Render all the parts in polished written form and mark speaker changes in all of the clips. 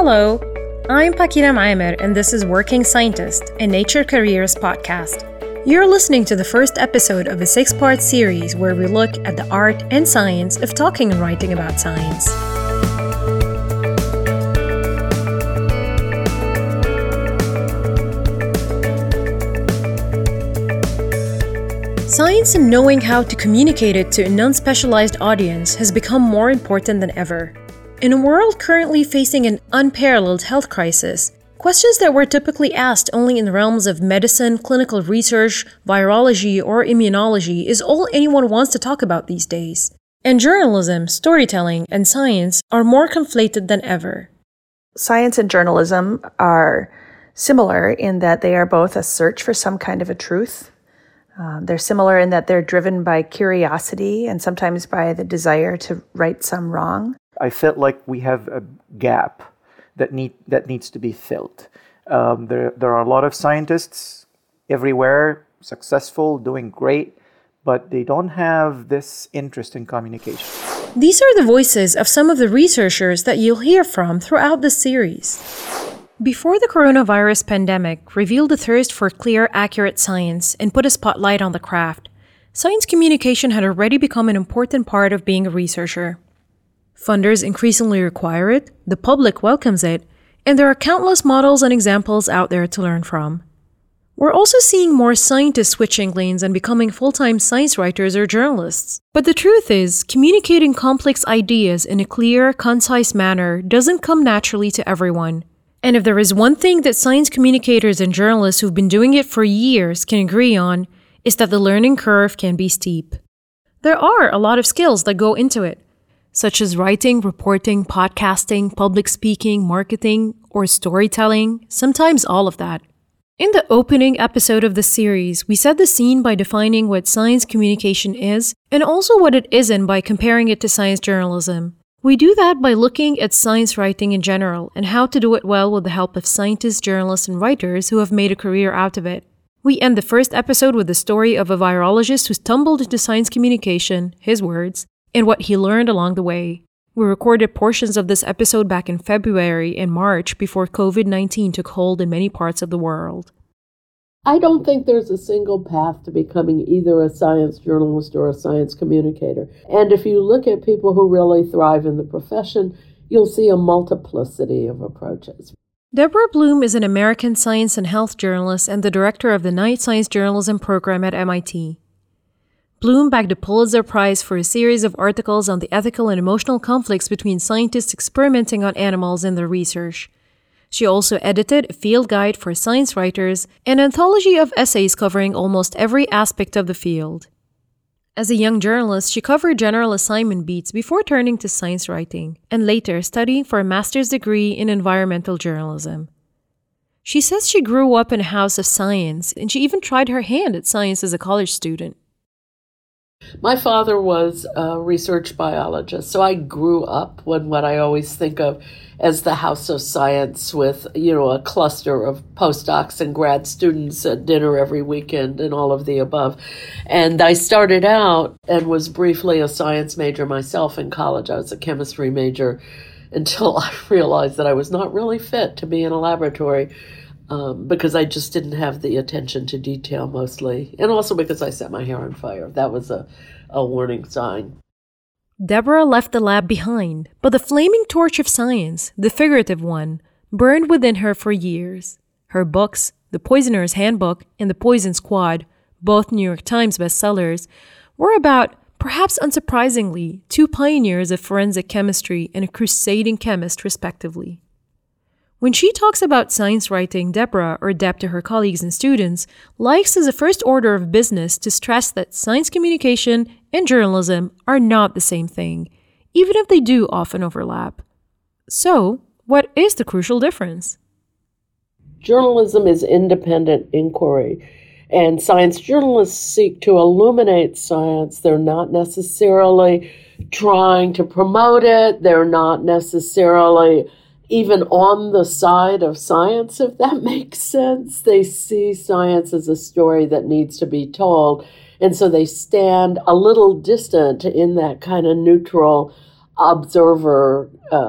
Speaker 1: Hello, I'm Pakira Maimer, and this is Working Scientist, a Nature Careers podcast. You're listening to the first episode of a 6-part series where we look at the art and science of talking and writing about science. Science and knowing how to communicate it to a non-specialized audience has become more important than ever. In a world currently facing an unparalleled health crisis, questions that were typically asked only in the realms of medicine, clinical research, virology, or immunology is all anyone wants to talk about these days. And journalism, storytelling, and science are more conflated than ever.
Speaker 2: Science and journalism are similar in that they are both a search for some kind of a truth. They're similar in that they're driven by curiosity and sometimes by the desire to right some wrong.
Speaker 3: I felt like we have a gap that needs to be filled. There are a lot of scientists everywhere, successful, doing great, but they don't have this interest in communication.
Speaker 1: These are the voices of some of the researchers that you'll hear from throughout this series. Before the coronavirus pandemic revealed a thirst for clear, accurate science and put a spotlight on the craft, science communication had already become an important part of being a researcher. Funders increasingly require it, the public welcomes it, and there are countless models and examples out there to learn from. We're also seeing more scientists switching lanes and becoming full-time science writers or journalists. But the truth is, communicating complex ideas in a clear, concise manner doesn't come naturally to everyone. And if there is one thing that science communicators and journalists who've been doing it for years can agree on, is that the learning curve can be steep. There are a lot of skills that go into it, such as writing, reporting, podcasting, public speaking, marketing, or storytelling, sometimes all of that. In the opening episode of the series, we set the scene by defining what science communication is, and also what it isn't by comparing it to science journalism. We do that by looking at science writing in general, and how to do it well with the help of scientists, journalists, and writers who have made a career out of it. We end the first episode with the story of a virologist who stumbled into science communication, his words, and what he learned along the way. We recorded portions of this episode back in February and March before COVID-19 took hold in many parts of the world.
Speaker 4: I don't think there's a single path to becoming either a science journalist or a science communicator. And if you look at people who really thrive in the profession, you'll see a multiplicity of approaches.
Speaker 1: Deborah Bloom is an American science and health journalist and the director of the Knight Science Journalism program at MIT. Bloom bagged a Pulitzer Prize for a series of articles on the ethical and emotional conflicts between scientists experimenting on animals in their research. She also edited a field guide for science writers, an anthology of essays covering almost every aspect of the field. As a young journalist, she covered general assignment beats before turning to science writing, and later studying for a master's degree in environmental journalism. She says she grew up in a house of science, and she even tried her hand at science as a college student.
Speaker 4: My father was a research biologist, so I grew up in what I always think of as the house of science with, a cluster of postdocs and grad students at dinner every weekend and all of the above. And I started out and was briefly a science major myself in college. I was a chemistry major until I realized that I was not really fit to be in a laboratory. Because I just didn't have the attention to detail mostly, and also because I set my hair on fire. That was a warning sign.
Speaker 1: Deborah left the lab behind, but the flaming torch of science, the figurative one, burned within her for years. Her books, The Poisoner's Handbook and The Poison Squad, both New York Times bestsellers, were about, perhaps unsurprisingly, two pioneers of forensic chemistry and a crusading chemist, respectively. When she talks about science writing, Deborah, or Deb to her colleagues and students, likes as a first order of business to stress that science communication and journalism are not the same thing, even if they do often overlap. So, what is the crucial difference?
Speaker 4: Journalism is independent inquiry, and science journalists seek to illuminate science. They're not necessarily trying to promote it. They're not necessarily even on the side of science, if that makes sense. They see science as a story that needs to be told. And so they stand a little distant in that kind of neutral observer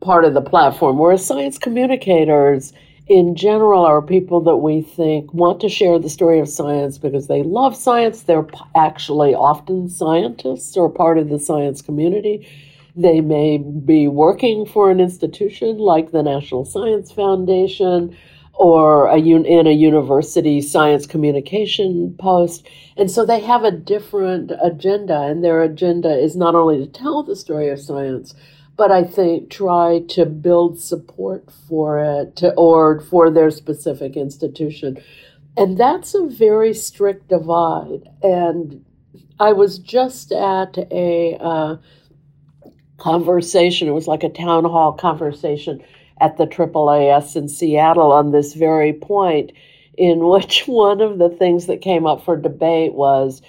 Speaker 4: part of the platform, whereas science communicators in general are people that we think want to share the story of science because they love science. They're actually often scientists or part of the science community. They may be working for an institution like the National Science Foundation or in a university science communication post. And so they have a different agenda, and their agenda is not only to tell the story of science, but I think try to build support for it or for their specific institution. And that's a very strict divide. And I was just at a conversation, it was like a town hall conversation at the AAAS in Seattle on this very point, in which one of the things that came up for debate was,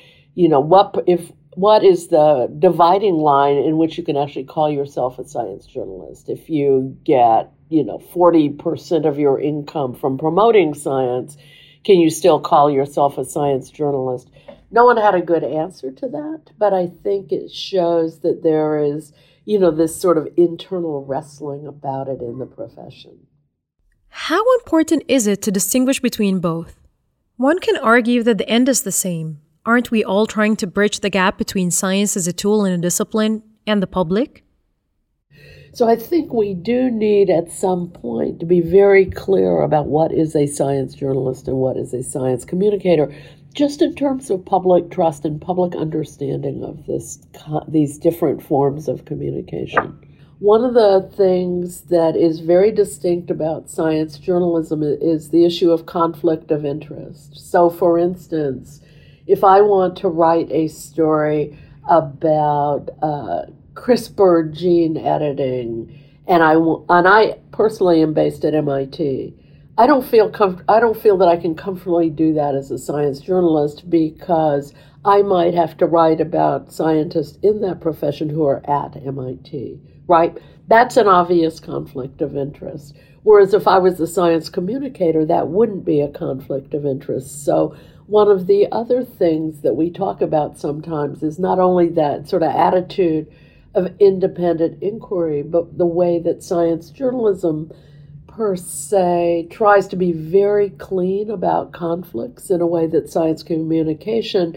Speaker 4: what is the dividing line in which you can actually call yourself a science journalist? If you get, 40% of your income from promoting science, can you still call yourself a science journalist? No one had a good answer to that, but I think it shows that there is, this sort of internal wrestling about it in the profession.
Speaker 1: How important is it to distinguish between both? One can argue that the end is the same. Aren't we all trying to bridge the gap between science as a tool in a discipline and the public?
Speaker 4: So I think we do need at some point to be very clear about what is a science journalist and what is a science communicator, just in terms of public trust and public understanding of these different forms of communication. One of the things that is very distinct about science journalism is the issue of conflict of interest. So, for instance, if I want to write a story about CRISPR gene editing, and I personally am based at MIT, I don't feel that I can comfortably do that as a science journalist because I might have to write about scientists in that profession who are at MIT, right? That's an obvious conflict of interest. Whereas if I was a science communicator, that wouldn't be a conflict of interest. So one of the other things that we talk about sometimes is not only that sort of attitude of independent inquiry, but the way that science journalism per se tries to be very clean about conflicts in a way that science communication,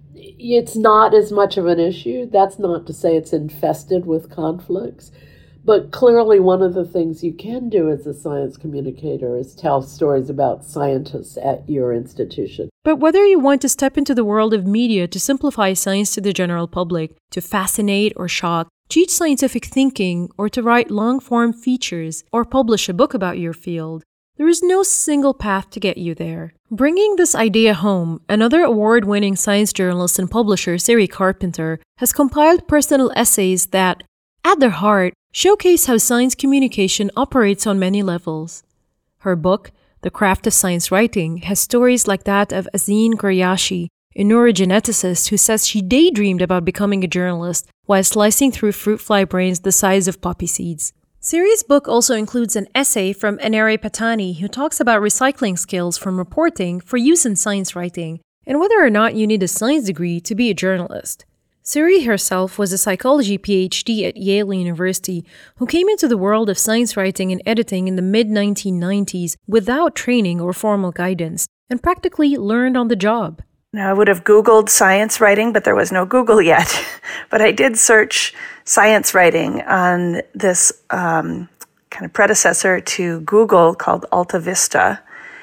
Speaker 4: it's not as much of an issue. That's not to say it's infested with conflicts. But clearly one of the things you can do as a science communicator is tell stories about scientists at your institution.
Speaker 1: But whether you want to step into the world of media to simplify science to the general public, to fascinate or shock, teach scientific thinking, or to write long-form features or publish a book about your field, there is no single path to get you there. Bringing this idea home, another award-winning science journalist and publisher, Siri Carpenter, has compiled personal essays that, at their heart, showcase how science communication operates on many levels. Her book, The Craft of Science Writing, has stories like that of Azeen Guryashi, a neurogeneticist who says she daydreamed about becoming a journalist while slicing through fruit fly brains the size of poppy seeds. Siri's book also includes an essay from Aneri Patani, who talks about recycling skills from reporting for use in science writing, and whether or not you need a science degree to be a journalist. Siri herself was a psychology PhD at Yale University who came into the world of science writing and editing in the mid-1990s without training or formal guidance, and practically learned on the job.
Speaker 2: Now, I would have Googled science writing, but there was no Google yet. But I did search science writing on this kind of predecessor to Google called AltaVista.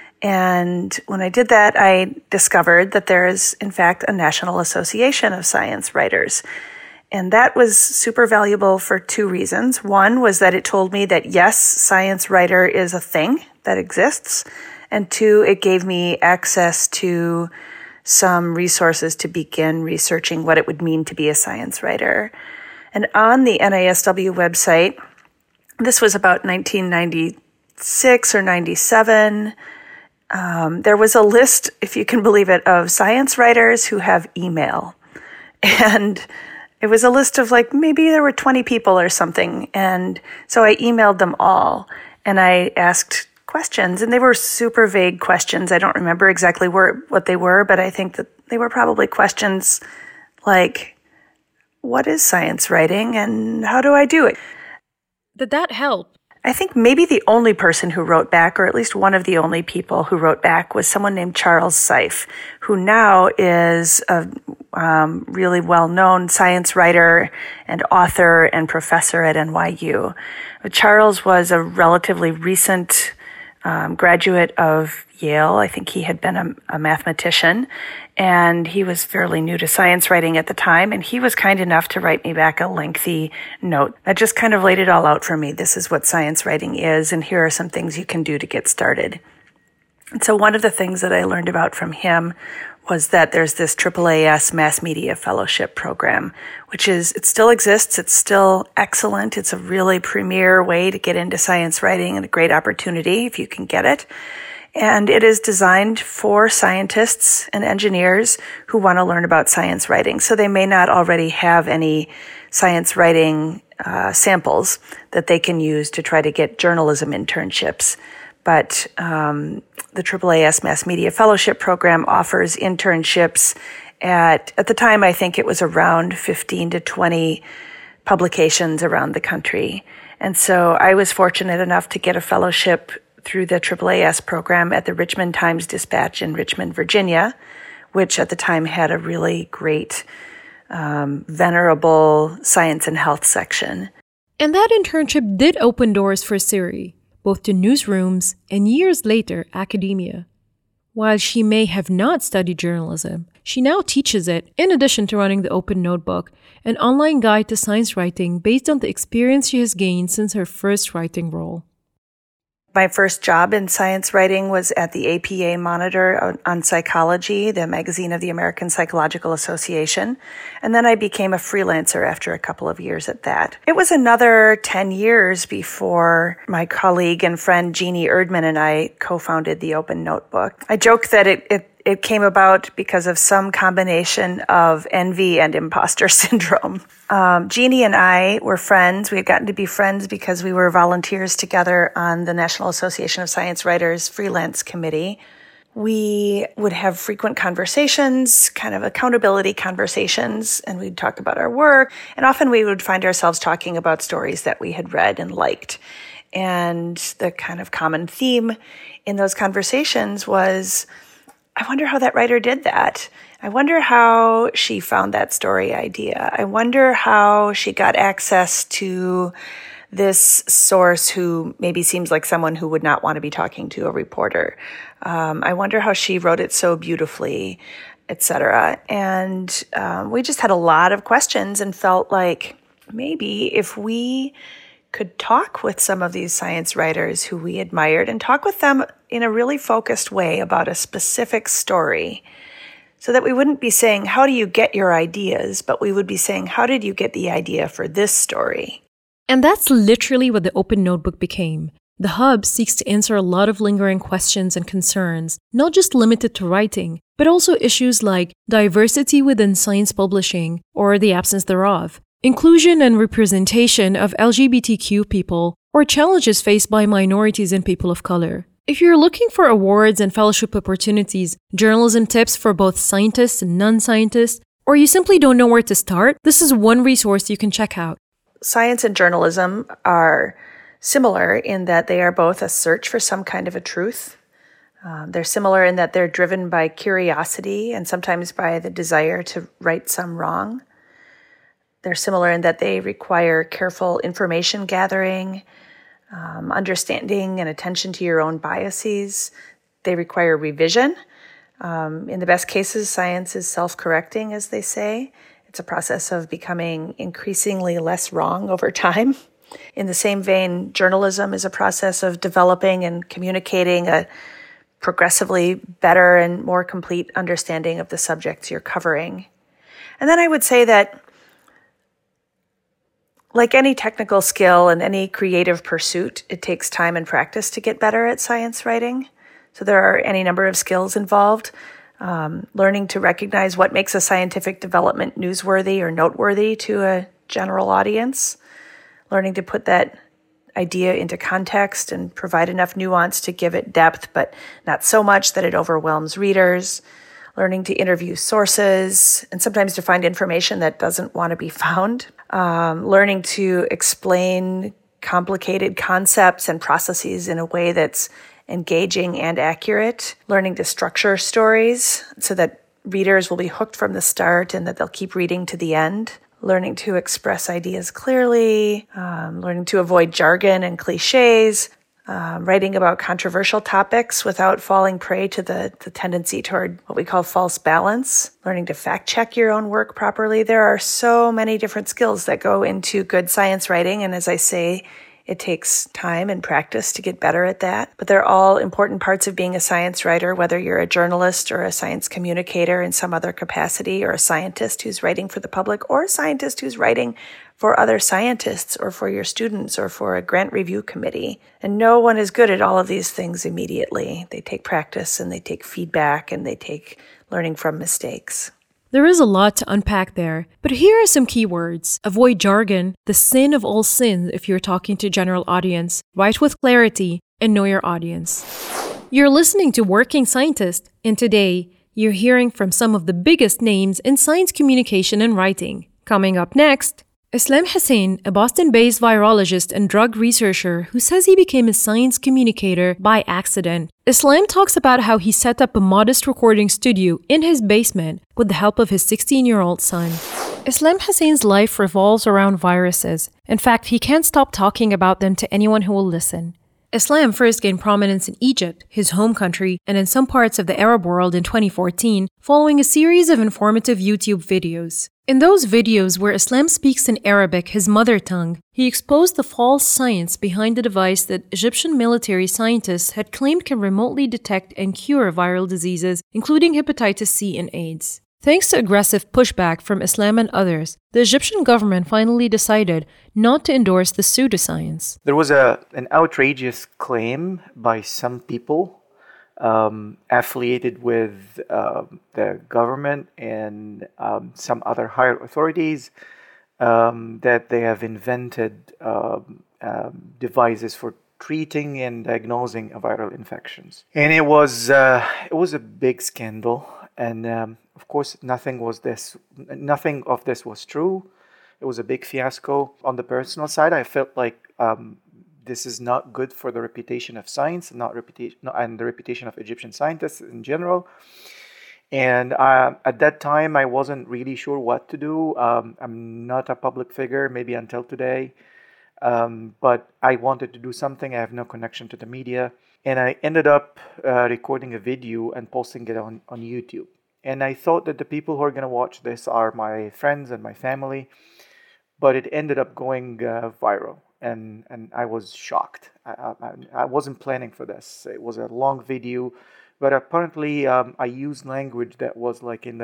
Speaker 2: And when I did that, I discovered that there is, in fact, a National Association of Science Writers. And that was super valuable for two reasons. One was that it told me that, yes, science writer is a thing that exists. And two, it gave me access to some resources to begin researching what it would mean to be a science writer. And on the NASW website, this was about 1996 or 97, there was a list, if you can believe it, of science writers who have email. And it was a list of maybe there were 20 people or something. And so I emailed them all and I asked questions, and they were super vague questions. I don't remember exactly what they were, but I think that they were probably questions like, what is science writing and how do I do it?
Speaker 1: Did that help?
Speaker 2: I think maybe the only person who wrote back, or at least one of the only people who wrote back, was someone named Charles Seif, who now is a really well-known science writer and author and professor at NYU. But Charles was a relatively recent graduate of Yale. I think he had been a mathematician, and he was fairly new to science writing at the time, and he was kind enough to write me back a lengthy note that just kind of laid it all out for me. This is what science writing is, and here are some things you can do to get started. And so one of the things that I learned about from him was that there's this AAAS Mass Media Fellowship program, it still exists. It's still excellent. It's a really premier way to get into science writing and a great opportunity if you can get it. And it is designed for scientists and engineers who want to learn about science writing. So they may not already have any science writing samples that they can use to try to get journalism internships. But the AAAS Mass Media Fellowship Program offers internships at the time, I think it was around 15 to 20 publications around the country. And so I was fortunate enough to get a fellowship through the AAAS program at the Richmond Times-Dispatch in Richmond, Virginia, which at the time had a really great, venerable science and health section.
Speaker 1: And that internship did open doors for Siri, both to newsrooms and years later, academia. While she may have not studied journalism, she now teaches it, in addition to running the Open Notebook, an online guide to science writing based on the experience she has gained since her first writing role.
Speaker 2: My first job in science writing was at the APA Monitor on Psychology, the magazine of the American Psychological Association. And then I became a freelancer after a couple of years at that. It was another 10 years before my colleague and friend Jeannie Erdman and I co-founded the Open Notebook. I joke that it came about because of some combination of envy and imposter syndrome. Jeannie and I were friends. We had gotten to be friends because we were volunteers together on the National Association of Science Writers Freelance Committee. We would have frequent conversations, kind of accountability conversations, and we'd talk about our work. And often we would find ourselves talking about stories that we had read and liked. And the kind of common theme in those conversations was, I wonder how that writer did that. I wonder how she found that story idea. I wonder how she got access to this source who maybe seems like someone who would not want to be talking to a reporter. I wonder how she wrote it so beautifully, etc. And we just had a lot of questions and felt like maybe if we could talk with some of these science writers who we admired and talk with them in a really focused way about a specific story, so that we wouldn't be saying, how do you get your ideas? But we would be saying, how did you get the idea for this story?
Speaker 1: And that's literally what the Open Notebook became. The Hub seeks to answer a lot of lingering questions and concerns, not just limited to writing, but also issues like diversity within science publishing, or the absence thereof, inclusion and representation of LGBTQ people, or challenges faced by minorities and people of color. If you're looking for awards and fellowship opportunities, journalism tips for both scientists and non-scientists, or you simply don't know where to start, this is one resource you can check out.
Speaker 2: Science and journalism are similar in that they are both a search for some kind of a truth. They're similar in that they're driven by curiosity and sometimes by the desire to right some wrong. They're similar in that they require careful information gathering, understanding and attention to your own biases. They require revision. In the best cases, science is self-correcting, as they say. It's a process of becoming increasingly less wrong over time. In the same vein, journalism is a process of developing and communicating a progressively better and more complete understanding of the subjects you're covering. And then I would say that like any technical skill and any creative pursuit, it takes time and practice to get better at science writing. So there are any number of skills involved. Learning to recognize what makes a scientific development newsworthy or noteworthy to a general audience. Learning to put that idea into context and provide enough nuance to give it depth, but not so much that it overwhelms readers. Learning to interview sources and sometimes to find information that doesn't want to be found. Learning to explain complicated concepts and processes in a way that's engaging and accurate, learning to structure stories so that readers will be hooked from the start and that they'll keep reading to the end, learning to express ideas clearly, learning to avoid jargon and cliches, writing about controversial topics without falling prey to the tendency toward what we call false balance, learning to fact check your own work properly. There are so many different skills that go into good science writing. And as I say, it takes time and practice to get better at that. But they're all important parts of being a science writer, whether you're a journalist or a science communicator in some other capacity, or a scientist who's writing for the public, or a scientist who's writing for other scientists or for your students or for a grant review committee. And no one is good at all of these things immediately. They take practice and they take feedback and they take learning from mistakes.
Speaker 1: There is a lot to unpack there, but here are some key words. Avoid jargon, the sin of all sins if you're talking to general audience, write with clarity, and know your audience. You're listening to Working Scientist, and today, you're hearing from some of the biggest names in science communication and writing. Coming up next, Islam Hussein, a Boston-based virologist and drug researcher who says he became a science communicator by accident. Islam talks about how he set up a modest recording studio in his basement with the help of his 16-year-old son. Islam Hussein's life revolves around viruses. In fact, he can't stop talking about them to anyone who will listen. Islam first gained prominence in Egypt, his home country, and in some parts of the Arab world in 2014, following a series of informative YouTube videos. In those videos where Islam speaks in Arabic, his mother tongue, he exposed the false science behind the device that Egyptian military scientists had claimed can remotely detect and cure viral diseases, including hepatitis C and AIDS. Thanks to aggressive pushback from Islam and others, the Egyptian government finally decided not to endorse the pseudoscience.
Speaker 3: There was an outrageous claim by some people affiliated with the government and some other higher authorities that they have invented devices for treating and diagnosing viral infections. And it was a big scandal. And of course, nothing of this was true. It was a big fiasco. On the personal side, I felt like this is not good for the reputation of science, and the reputation of Egyptian scientists in general. And at that time, I wasn't really sure what to do. I'm not a public figure, maybe until today. But I wanted to do something. I have no connection to the media. And I ended up recording a video and posting it on YouTube. And I thought that the people who are going to watch this are my friends and my family. But it ended up going viral. And I was shocked. I wasn't planning for this. It was a long video. But apparently I used language that was like in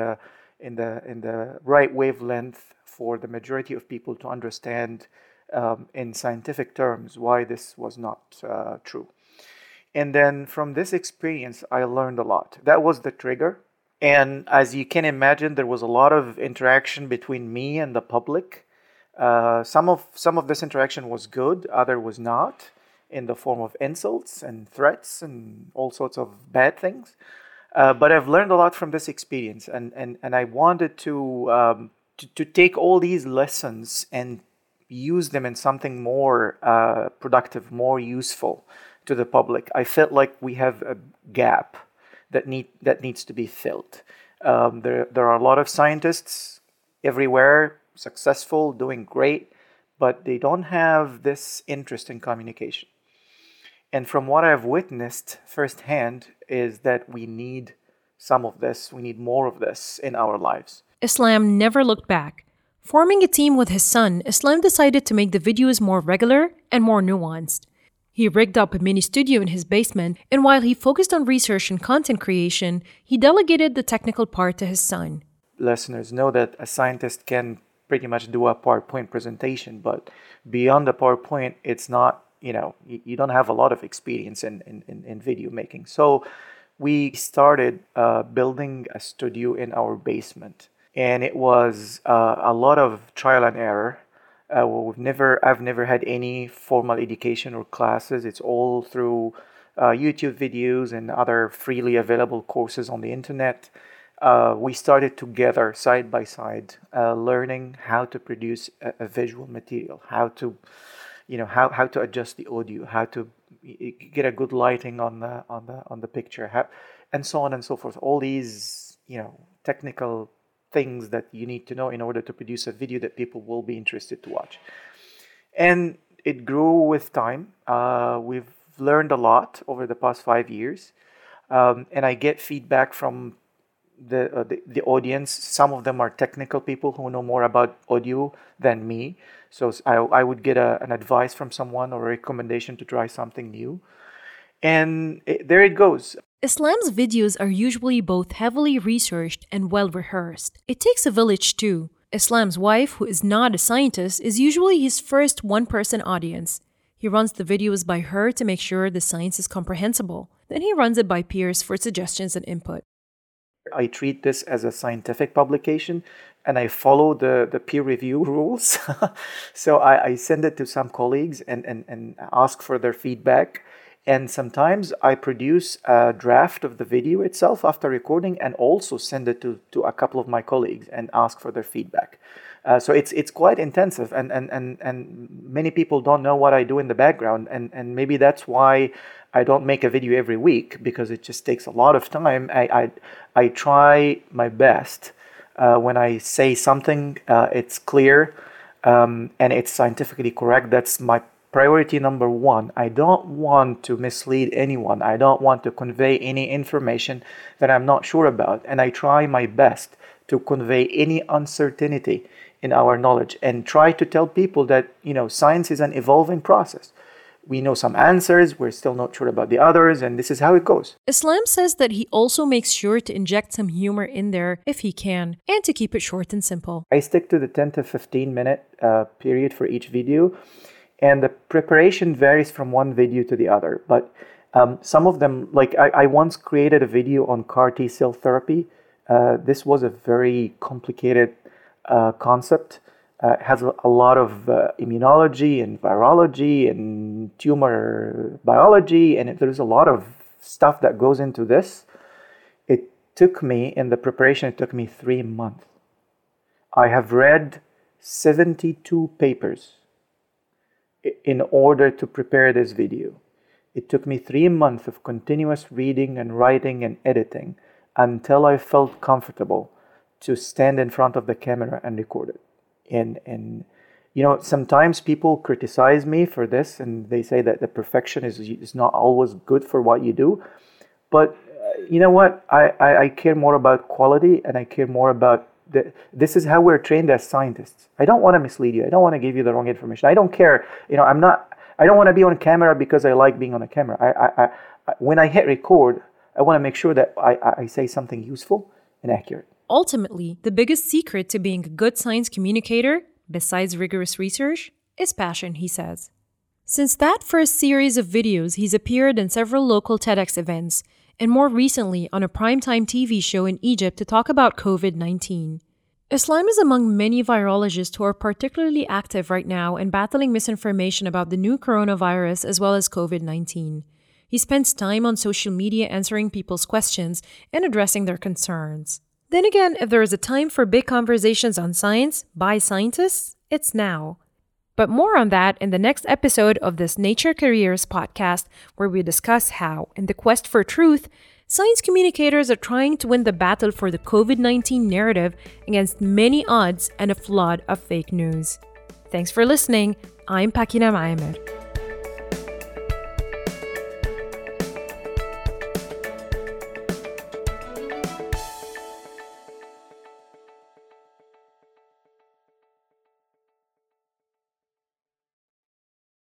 Speaker 3: the right wavelength for the majority of people to understand in scientific terms why this was not true. And then from this experience, I learned a lot. That was the trigger. And as you can imagine, there was a lot of interaction between me and the public. Some of this interaction was good, other was not, in the form of insults and threats and all sorts of bad things. But I've learned a lot from this experience, and I wanted to take all these lessons and use them in something more productive, more useful to the public. I felt like we have a gap that needs to be filled. There are a lot of scientists everywhere, successful, doing great, but they don't have this interest in communication. And from what I've witnessed firsthand is that we need some of this, we need more of this in our lives.
Speaker 1: Islam never looked back. Forming a team with his son, Islam decided to make the videos more regular and more nuanced. He rigged up a mini studio in his basement, and while he focused on research and content creation, he delegated the technical part to his son.
Speaker 3: Listeners know that a scientist can pretty much do a PowerPoint presentation, but beyond the PowerPoint, it's not, you don't have a lot of experience in video making. So we started building a studio in our basement, and it was a lot of trial and error. I've never had any formal education or classes. It's all through YouTube videos and other freely available courses on the internet. We started together, side by side, learning how to produce a visual material, how to how to adjust the audio, how to get a good lighting on the picture, and so on and so forth. All these, technical things that you need to know in order to produce a video that people will be interested to watch. And it grew with time. We've learned a lot over the past 5 years, and I get feedback from the audience. Some of them are technical people who know more about audio than me. So I would get an advice from someone or a recommendation to try something new. And there it goes.
Speaker 1: Islam's videos are usually both heavily researched and well-rehearsed. It takes a village too. Islam's wife, who is not a scientist, is usually his first one-person audience. He runs the videos by her to make sure the science is comprehensible. Then he runs it by peers for suggestions and input.
Speaker 3: I treat this as a scientific publication, and I follow the peer review rules. So I send it to some colleagues and ask for their feedback. And sometimes I produce a draft of the video itself after recording and also send it to a couple of my colleagues and ask for their feedback. So it's quite intensive, and many people don't know what I do in the background, and maybe that's why I don't make a video every week, because it just takes a lot of time. I try my best. When I say something, it's clear and it's scientifically correct. That's my priority number one. I don't want to mislead anyone. I don't want to convey any information that I'm not sure about. And I try my best to convey any uncertainty in our knowledge and try to tell people that, science is an evolving process. We know some answers, we're still not sure about the others, and this is how it goes.
Speaker 1: Islam says that he also makes sure to inject some humor in there if he can, and to keep it short and simple.
Speaker 3: I stick to the 10 to 15 minute period for each video, and the preparation varies from one video to the other. But some of them, like I once created a video on CAR T-cell therapy. This was a very complicated concept. It has a lot of immunology and virology and tumor biology, and there's a lot of stuff that goes into this. It took me, in the preparation, 3 months. I have read 72 papers in order to prepare this video. It took me 3 months of continuous reading and writing and editing until I felt comfortable to stand in front of the camera and record it. And sometimes people criticize me for this, and they say that the perfection is not always good for what you do. But you know what? I care more about quality, and I care more about this is how we're trained as scientists. I don't want to mislead you. I don't want to give you the wrong information. I don't care. I don't want to be on camera because I like being on a camera. When I hit record, I want to make sure that I say something useful and accurate.
Speaker 1: Ultimately, the biggest secret to being a good science communicator, besides rigorous research, is passion, he says. Since that first series of videos, he's appeared in several local TEDx events, and more recently on a primetime TV show in Egypt to talk about COVID-19. Islam is among many virologists who are particularly active right now in battling misinformation about the new coronavirus as well as COVID-19. He spends time on social media answering people's questions and addressing their concerns. Then again, if there is a time for big conversations on science by scientists, it's now. But more on that in the next episode of this Nature Careers podcast, where we discuss how, in the quest for truth, science communicators are trying to win the battle for the COVID-19 narrative against many odds and a flood of fake news. Thanks for listening. I'm Pakina Maimer.